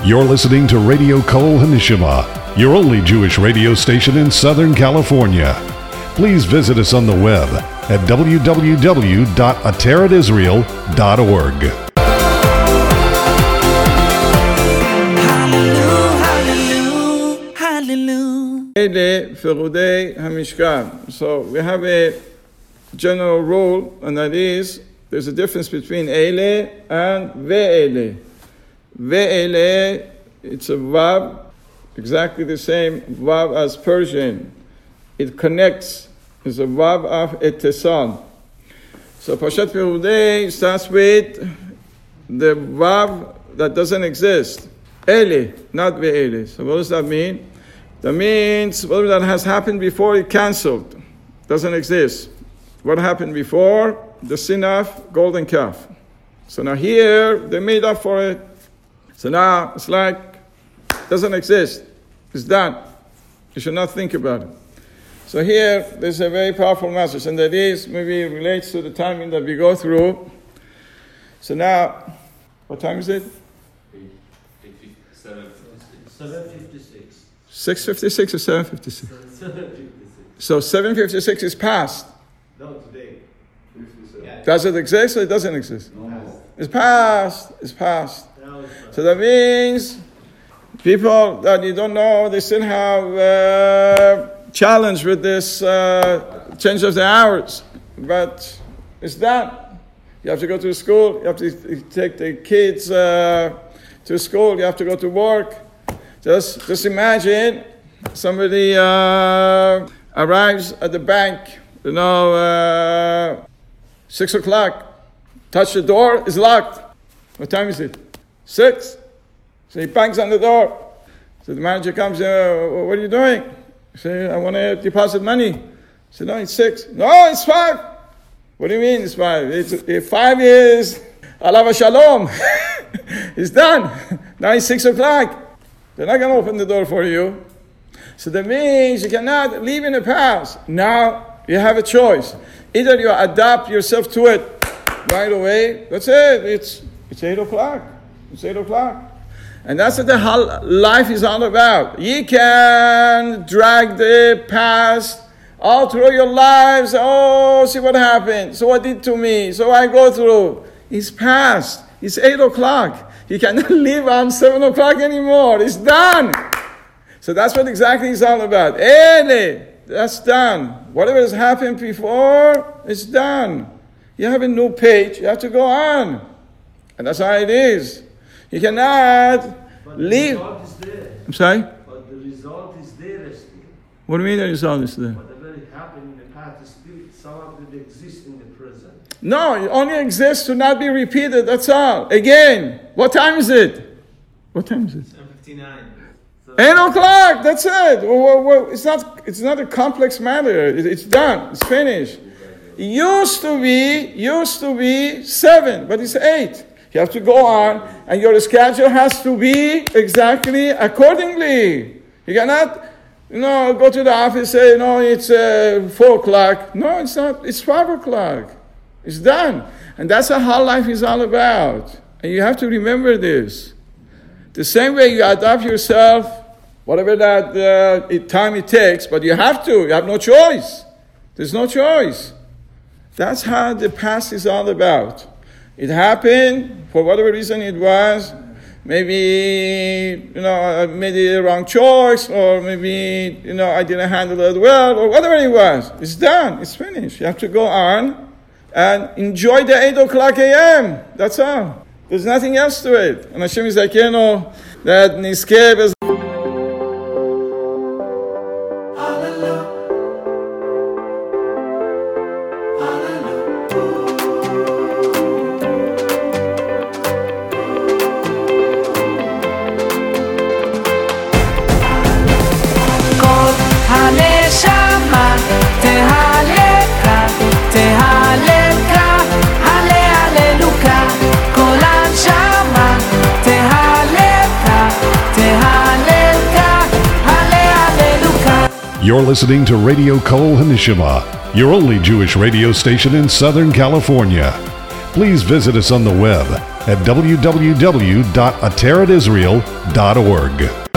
You're listening to Radio Kol Hanishima, your only Jewish radio station in Southern California. Please visit us on the web at www.ateratisrael.org. So we have a general rule, and that is there's a difference between Eile and Ve'ele. Ve'ele, it's a vav, exactly the same vav as Persian. It connects. It's a vav of etesal. So Parshat Perudei starts with the vav that doesn't exist. Ele, not Ve'ele. So what does that mean? That means whatever that has happened before, it canceled. Doesn't exist. What happened before? The sin of golden calf. So now here, they made up for it. So now, it's like, doesn't exist. It's done. You should not think about it. So here, there's a very powerful message, and that is, maybe it relates to the timing that we go through. So now, what time is it? 7:56. 6:56 or 7:56? 7:56. So 7:56 is past. No, today. Does it exist or it doesn't exist? No. It's past. It's past. Now it's past. So that means people that you don't know, they still have challenge with this change of the hours. But it's done. You have to go to school. You have to take the kids to school. You have to go to work. Just imagine somebody arrives at the bank, 6 o'clock. Touch the door, it's locked. What time is it? 6. So he bangs on the door. So the manager comes, what are you doing? I say, I want to deposit money. I said, no, it's 6. No, it's 5. What do you mean it's 5? 5 is Alava Shalom. It's done. Now it's 6 o'clock. They're not going to open the door for you. So that means you cannot live in the past. Now you have a choice. Either you adapt yourself to it right away. That's it. It's 8 o'clock. It's 8 o'clock. And that's what the whole life is all about. You can drag the past all through your lives. Oh, see what happened. So what did to me. So I go through. It's past. It's 8 o'clock. You cannot live on 7 o'clock anymore. It's done. So that's what exactly it's all about. Ele, that's done. Whatever has happened before, it's done. You have a new page. You have to go on. And that's how it is. You cannot live. The result is there. I'm sorry? But the result is there still. What do you mean the result is there? Whatever happened in the past is still some of it exists in the present. No, it only exists to not be repeated. That's all. Again, what time is it? What time is it? 7:59. 8 o'clock. That's it. Well, it's not a complex matter. It's done. It's finished. It used to be 7, but it's 8. You have to go on, and your schedule has to be exactly accordingly. You cannot, go to the office and say, it's 4 o'clock. No, it's not. It's 5 o'clock. It's done. And that's how life is all about. And you have to remember this. The same way you adapt yourself, whatever that time it takes, but you have to. You have no choice. There's no choice. That's how the past is all about. It happened, for whatever reason it was. Maybe, I made the wrong choice, or maybe, I didn't handle it well, or whatever it was. It's done. It's finished. You have to go on and enjoy the 8 o'clock a.m. That's all. There's nothing else to it. And Hashem is like, that Niskeh. You're listening to Radio Kol Hanishima, your only Jewish radio station in Southern California. Please visit us on the web at www.ateretisrael.org.